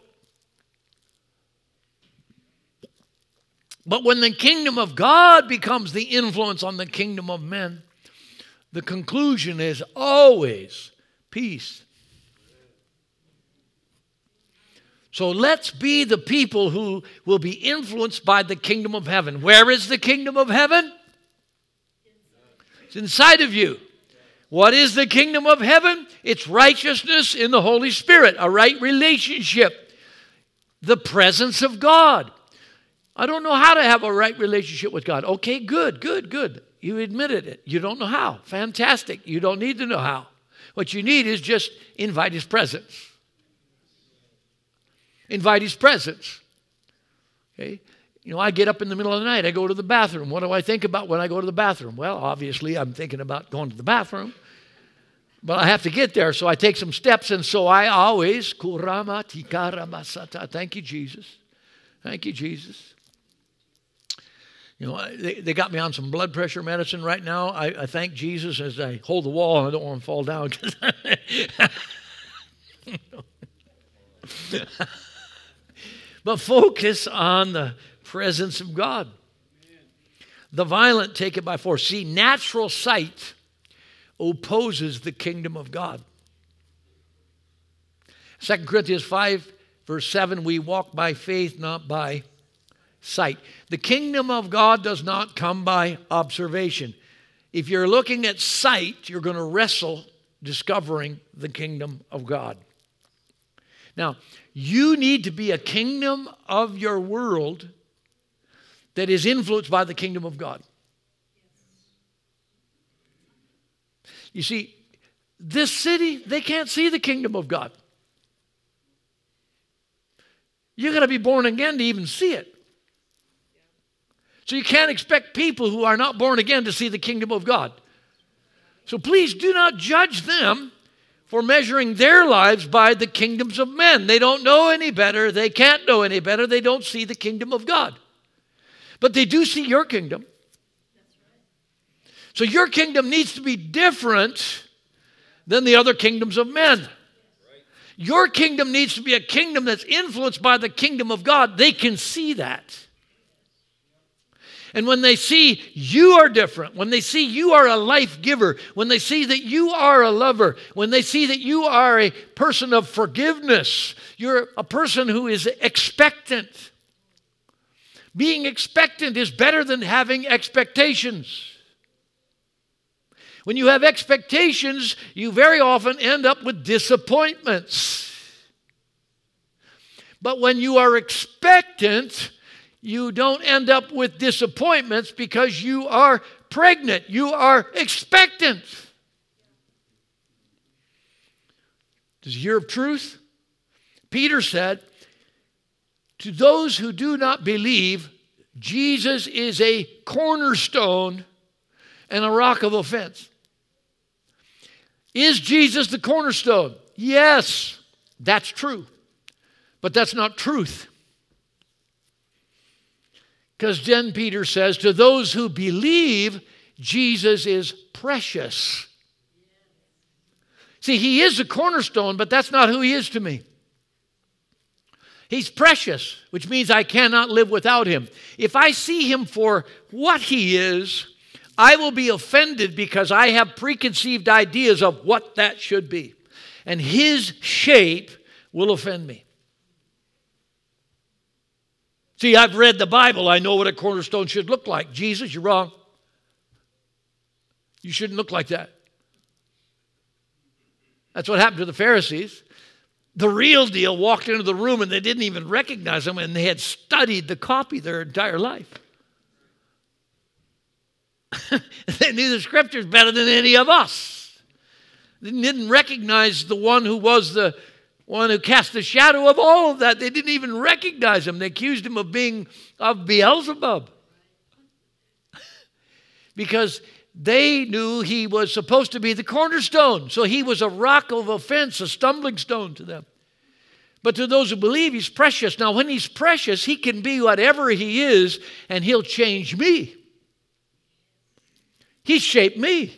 But when the kingdom of God becomes the influence on the kingdom of men, the conclusion is always peace. So let's be the people who will be influenced by the kingdom of heaven. Where is the kingdom of heaven? It's inside of you. What is the kingdom of heaven? It's righteousness in the Holy Spirit, a right relationship, the presence of God. I don't know how to have a right relationship with God. Okay, good, good, good. You admitted it. You don't know how. Fantastic. You don't need to know how. What you need is just invite his presence. invite his presence. Okay? You know, I get up in the middle of the night. I go to the bathroom. What do I think about when I go to the bathroom? Well, obviously, I'm thinking about going to the bathroom. But I have to get there, so I take some steps. And so I always, kurama tikara masata. Thank you, Jesus. Thank you, Jesus. You know, they, they got me on some blood pressure medicine right now. I, I thank Jesus as I hold the wall. I don't want to fall down. But focus on the presence of God. The violent take it by force. See, natural sight opposes the kingdom of God. Second Corinthians five, verse seven, we walk by faith, not by sight. The kingdom of God does not come by observation. If you're looking at sight, you're going to wrestle discovering the kingdom of God. Now, you need to be a kingdom of your world that is influenced by the kingdom of God. You see, this city, they can't see the kingdom of God. You've got to be born again to even see it. So you can't expect people who are not born again to see the kingdom of God. So please do not judge them for measuring their lives by the kingdoms of men. They don't know any better. They can't know any better. They don't see the kingdom of God. But they do see your kingdom. So your kingdom needs to be different than the other kingdoms of men. Your kingdom needs to be a kingdom that's influenced by the kingdom of God. They can see that. And when they see you are different, when they see you are a life giver, when they see that you are a lover, when they see that you are a person of forgiveness, you're a person who is expectant. Being expectant is better than having expectations. When you have expectations, you very often end up with disappointments. But when you are expectant, you don't end up with disappointments because you are pregnant. You are expectant. Does he hear of truth? Peter said, to those who do not believe, Jesus is a cornerstone and a rock of offense. Is Jesus the cornerstone? Yes, that's true. But that's not truth. Because then Peter says, to those who believe, Jesus is precious. See, he is the cornerstone, but that's not who he is to me. He's precious, which means I cannot live without him. If I see him for what he is, I will be offended because I have preconceived ideas of what that should be. And his shape will offend me. See, I've read the Bible. I know what a cornerstone should look like. Jesus, you're wrong. You shouldn't look like that. That's what happened to the Pharisees. The real deal walked into the room and they didn't even recognize him, and they had studied the copy their entire life. They knew the scriptures better than any of us. They didn't recognize the one who was the one who cast the shadow of all of that. They didn't even recognize him. They accused him of being of Beelzebub. Because they knew he was supposed to be the cornerstone. So he was a rock of offense, a stumbling stone to them. But to those who believe, he's precious. Now, when he's precious, he can be whatever he is, and he'll change me. He shaped me.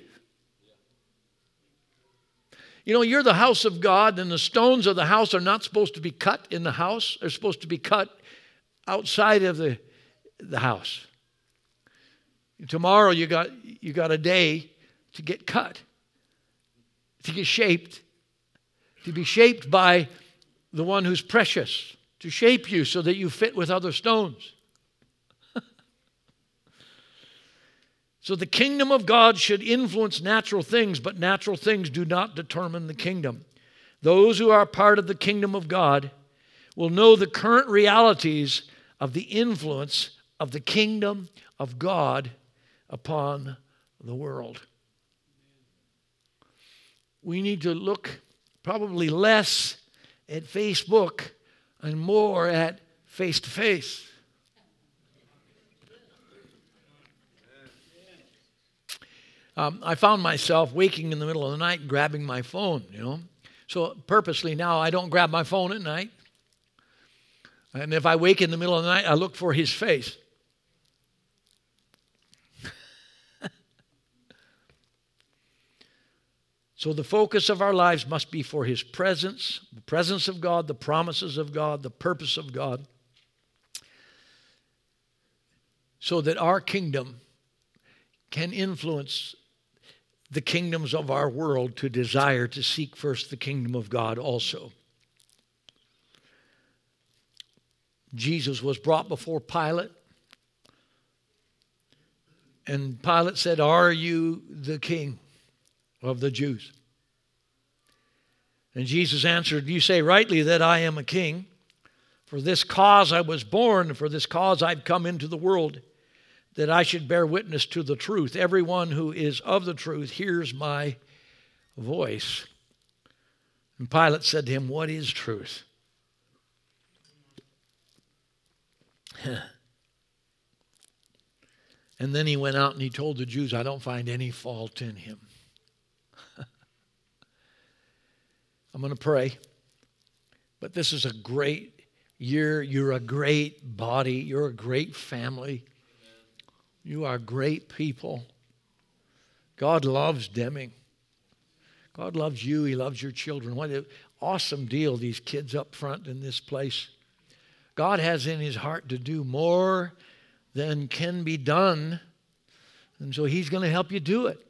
You know, you're the house of God, and the stones of the house are not supposed to be cut in the house. They're supposed to be cut outside of the, the house. Tomorrow you got, you got a day to get cut, to get shaped, to be shaped by the one who's precious, to shape you so that you fit with other stones. So the kingdom of God should influence natural things, but natural things do not determine the kingdom. Those who are part of the kingdom of God will know the current realities of the influence of the kingdom of God upon the world. We need to look probably less at Facebook and more at face to face. Um, I found myself waking in the middle of the night and grabbing my phone, you know. So purposely now I don't grab my phone at night. And if I wake in the middle of the night, I look for his face. So the focus of our lives must be for his presence, the presence of God, the promises of God, the purpose of God, so that our kingdom can influence the kingdoms of our world to desire to seek first the kingdom of God also. Jesus was brought before Pilate, and Pilate said, "Are you the king of the Jews?" And Jesus answered, "You say rightly that I am a king. For this cause I was born, and for this cause I've come into the world, that I should bear witness to the truth. Everyone who is of the truth hears my voice." And Pilate said to him, "What is truth?" And then he went out and he told the Jews, "I don't find any fault in him." I'm going to pray. But this is a great year. You're a great body. You're a great family. You are great people. God loves Deming. God loves you. He loves your children. What an awesome deal, these kids up front in this place. God has in his heart to do more than can be done. And so he's going to help you do it.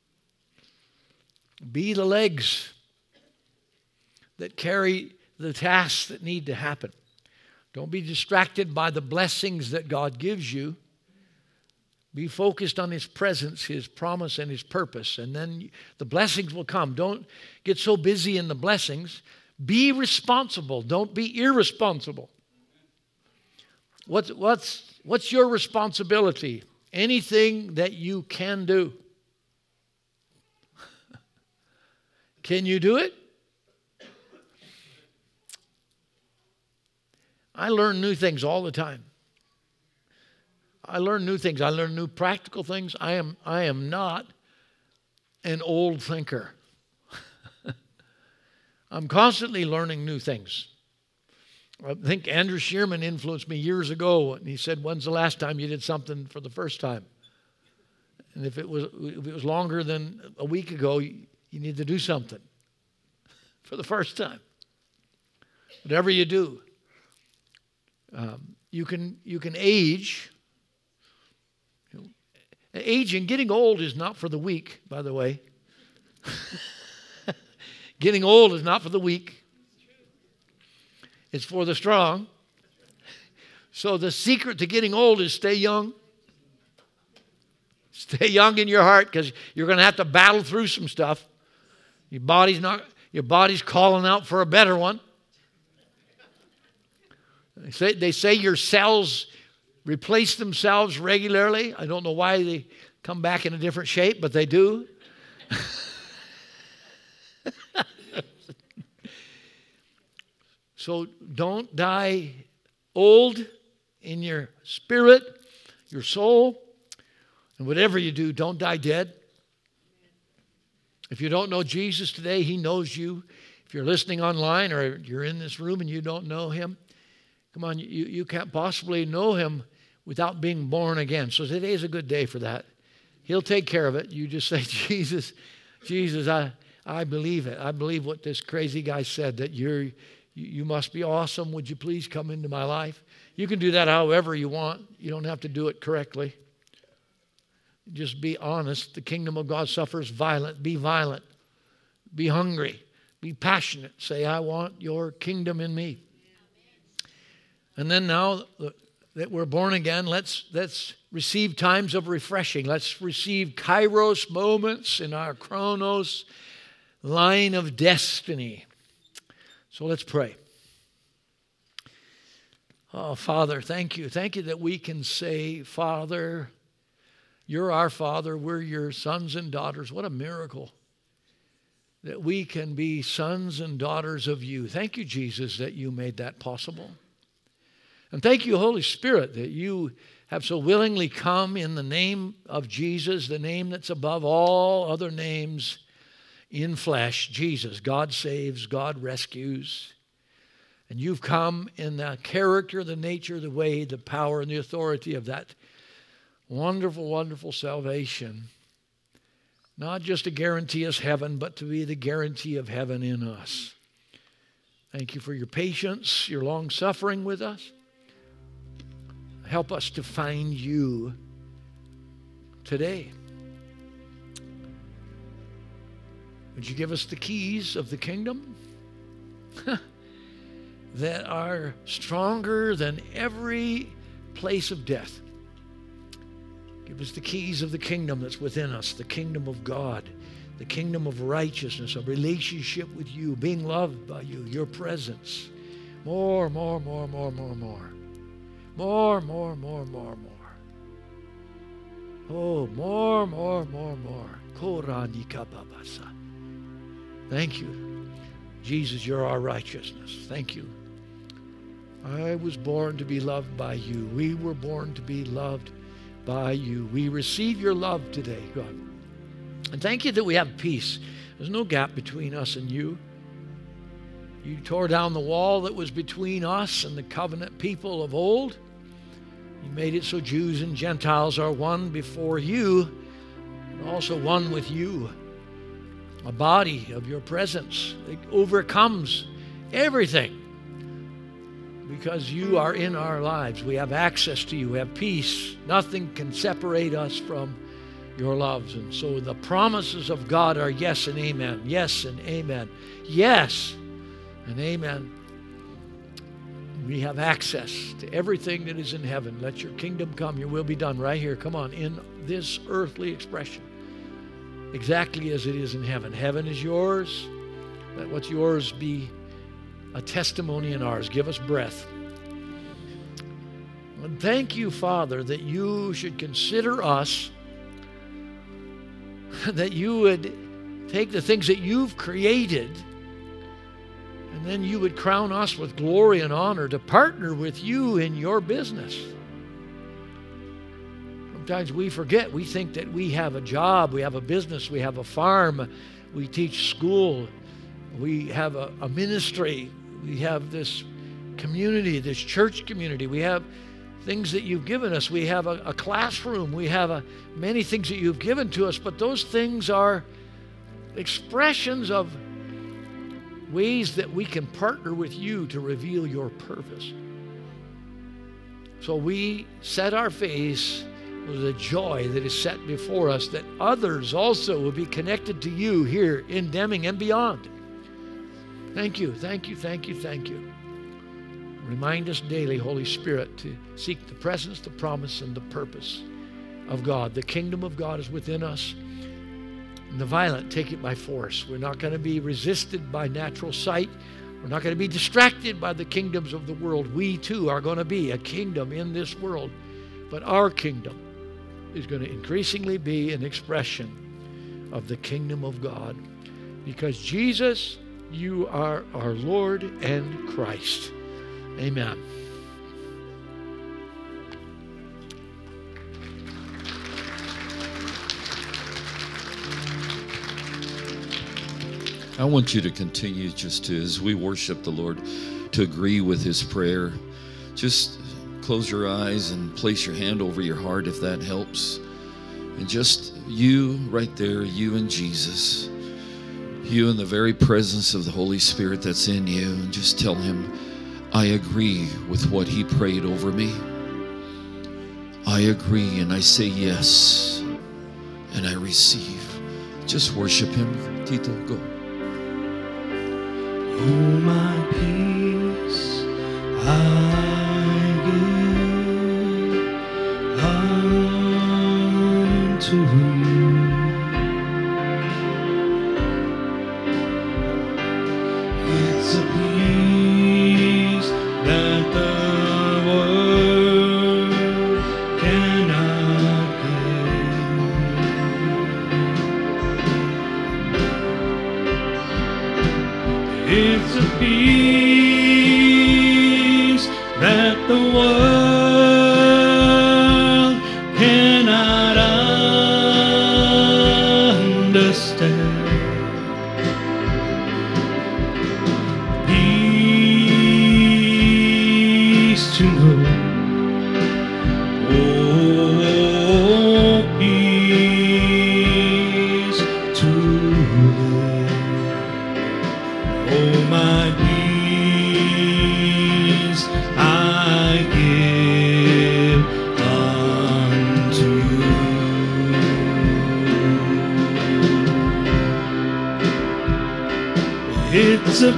Be the legs that carry the tasks that need to happen. Don't be distracted by the blessings that God gives you. Be focused on his presence, his promise, and his purpose. And then the blessings will come. Don't get so busy in the blessings. Be responsible. Don't be irresponsible. What's, what's, what's your responsibility? Anything that you can do. Can you do it? I learn new things all the time. I learn new things. I learn new practical things. I am, I am not an old thinker. I'm constantly learning new things. I think Andrew Shearman influenced me years ago, and he said, "When's the last time you did something for the first time?" And if it was, if it was longer than a week ago, you, you need to do something for the first time. Whatever you do. Um, you can you can age. You know, aging, getting old is not for the weak, by the way. Getting old is not for the weak. It's for the strong. So the secret to getting old is stay young. Stay young in your heart, because you're going to have to battle through some stuff. Your body's not. Your body's calling out for a better one. They say, they say your cells replace themselves regularly. I don't know why they come back in a different shape, but they do. So don't die old in your spirit, your soul, and whatever you do, don't die dead. If you don't know Jesus today, he knows you. If you're listening online or you're in this room and you don't know him, come on, you, you can't possibly know him without being born again. So today is a good day for that. He'll take care of it. You just say, Jesus, Jesus, I, I believe it. I believe what this crazy guy said, that you're, you, you must be awesome. Would you please come into my life? You can do that however you want. You don't have to do it correctly. Just be honest. The kingdom of God suffers violence. Be violent. Be hungry. Be passionate. Say, I want your kingdom in me. And then now that we're born again, let's, let's receive times of refreshing. Let's receive kairos moments in our chronos line of destiny. So let's pray. Oh, Father, thank you. Thank you that we can say, Father, you're our Father. We're your sons and daughters. What a miracle. that we can be sons and daughters of you. Thank you, Jesus, that you made that possible. And thank you, Holy Spirit, that you have so willingly come in the name of Jesus, the name that's above all other names in flesh, Jesus. God saves, God rescues. And you've come in the character, the nature, the way, the power, and the authority of that wonderful, wonderful salvation. Not just to guarantee us heaven, but to be the guarantee of heaven in us. Thank you for your patience, your long suffering with us. Help us to find you today. Would you give us the keys of the kingdom that are stronger than every place of death? Give us the keys of the kingdom that's within us, the kingdom of God, the kingdom of righteousness, a relationship with you, being loved by you, your presence. More, more, more, more, more, more. More, more, more, more, more. Oh, more, more, more, more. Thank you. Jesus, you're our righteousness. Thank you. I was born to be loved by you. We were born to be loved by you. We receive your love today, God. And thank you that we have peace. There's no gap between us and you. You tore down the wall that was between us and the covenant people of old. You made it so Jews and Gentiles are one before you, and also one with you. A body of your presence that overcomes everything because you are in our lives. We have access to you. We have peace. Nothing can separate us from your loves. And so the promises of God are yes and amen. Yes and amen. Yes and amen. We have access to everything that is in heaven. Let your kingdom come. Your will be done right here. Come on, in this earthly expression. Exactly as it is in heaven. Heaven is yours. Let what's yours be a testimony in ours. Give us breath. And thank you, Father, that you should consider us, that you would take the things that you've created, and then you would crown us with glory and honor to partner with you in your business. Sometimes we forget. We think that we have a job, we have a business, we have a farm, we teach school, we have a, a ministry, we have this community, this church community, we have things that you've given us, we have a, a classroom, we have a, many things that you've given to us, but those things are expressions of ways that we can partner with you to reveal your purpose. So we set our face with the joy that is set before us, that others also will be connected to you here in Deming and beyond. Thank you, thank you, thank you, thank you. Remind us daily, Holy Spirit, to seek the presence, the promise, and the purpose of God. The kingdom of God is within us. And the violent take it by force. We're not going to be resisted by natural sight. We're not going to be distracted by the kingdoms of the world. We too are going to be a kingdom in this world. But our kingdom is going to increasingly be an expression of the kingdom of God. Because Jesus, you are our Lord and Christ. Amen. I want you to continue just to, as we worship the Lord, to agree with his prayer. Just close your eyes and place your hand over your heart if that helps. And just you right there, you and Jesus, you in the very presence of the Holy Spirit that's in you, and just tell him, I agree with what he prayed over me. I agree and I say yes and I receive. Just worship him. Tito, go. Oh, my peace I give unto you. It's a peace that the world cannot give. peace that the world cannot understand. Peace to know. Oh, peace to live. Oh, my peace I give unto you. It's a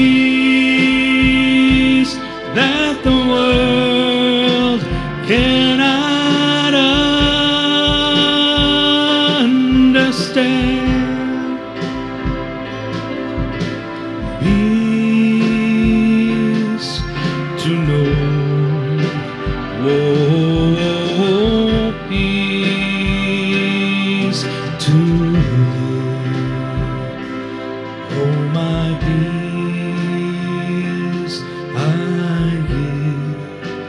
peace that the world cannot understand. Peace to know. Oh, peace to live. Oh, my peace I give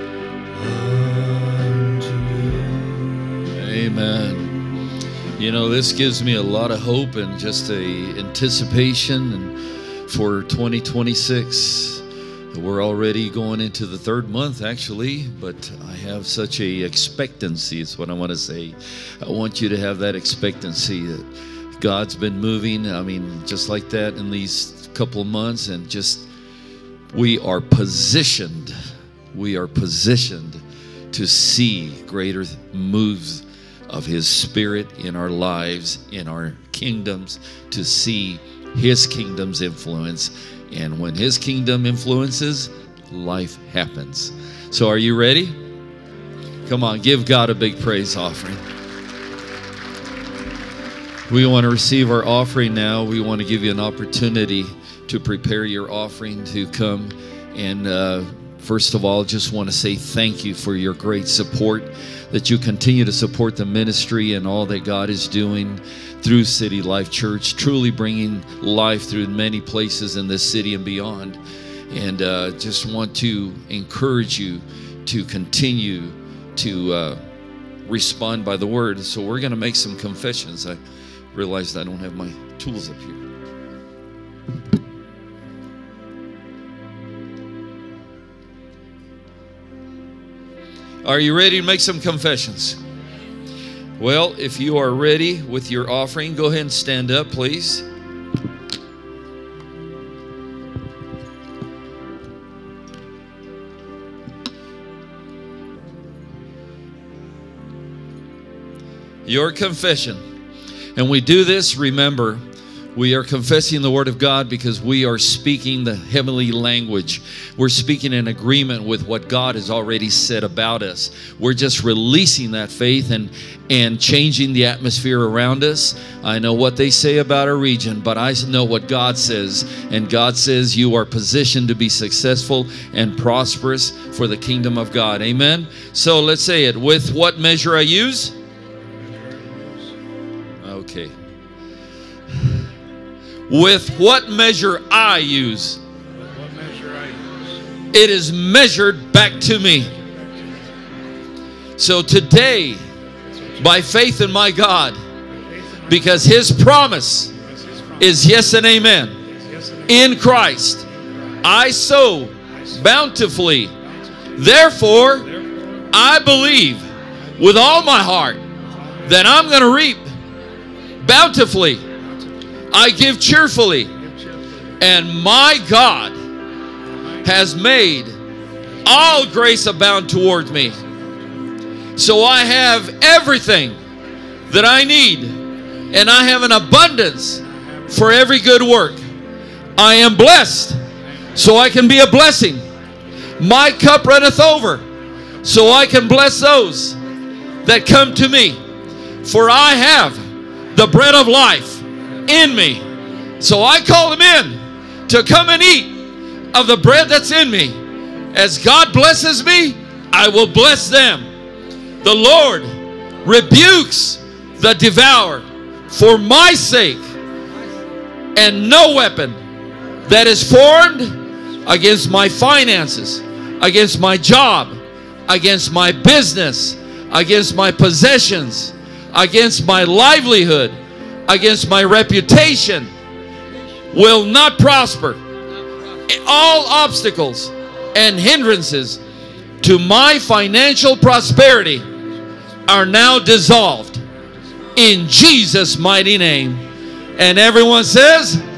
unto you. Amen. You know, this gives me a lot of hope and just a anticipation and for twenty twenty-six. We're already going into the third month, actually, but I have such a expectancy is what I want to say. I want you to have that expectancy that God's been moving, I mean, just like that in these couple of months, and just we are positioned, we are positioned to see greater moves of His Spirit in our lives, in our kingdoms, to see His kingdom's influence. And when His kingdom influences, life happens. So are you ready? Come on, give God a big praise offering. We want to receive our offering now. We want to give you an opportunity to prepare your offering to come. And uh, first of all, just want to say thank you for your great support, that you continue to support the ministry and all that God is doing through City Life Church, truly bringing life through many places in this city and beyond. And uh, just want to encourage you to continue to uh, respond by the word. So we're going to make some confessions. I realized I don't have my tools up here. Are you ready to make some confessions? Well, if you are ready with your offering, go ahead and stand up, please. Your confession. And we do this, remember, we are confessing the Word of God because we are speaking the heavenly language. We're speaking in agreement with what God has already said about us. We're just releasing that faith and, and changing the atmosphere around us. I know what they say about our region, but I know what God says. And God says you are positioned to be successful and prosperous for the kingdom of God. Amen? So let's say it. With what measure I use? Okay. With what measure I use, What measure I use. it is measured back to me. So today, by faith in my God, because His promise is yes and amen, in Christ, I sow bountifully. Therefore, I believe with all my heart that I'm going to reap bountifully. I give cheerfully, and my God has made all grace abound toward me. So I have everything that I need, and I have an abundance for every good work. I am blessed, so I can be a blessing. My cup runneth over, so I can bless those that come to me. For I have the bread of life in me. So I call them in to come and eat of the bread that's in me. As God blesses me, I will bless them. The Lord rebukes the devourer for my sake, and no weapon that is formed against my finances, against my job, against my business, against my possessions, against my livelihood, against my reputation, will not prosper. All obstacles and hindrances to my financial prosperity are now dissolved in Jesus' mighty name. And everyone says,